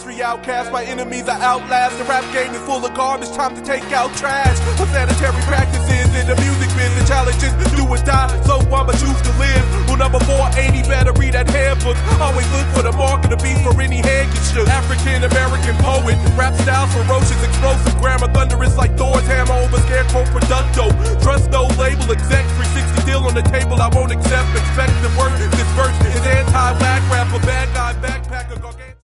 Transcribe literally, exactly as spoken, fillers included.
industry outcast by enemies I outlast. The rap game is full of garbage, time to take out trash. Unsanitary practices in the music business, challenges do or die, so I'ma choose to live. Rule number four eighty, better read that handbook. Always look for the mark of the beast for any hand you shook. African American poet, rap style ferocious, explosive, grammar thunderous like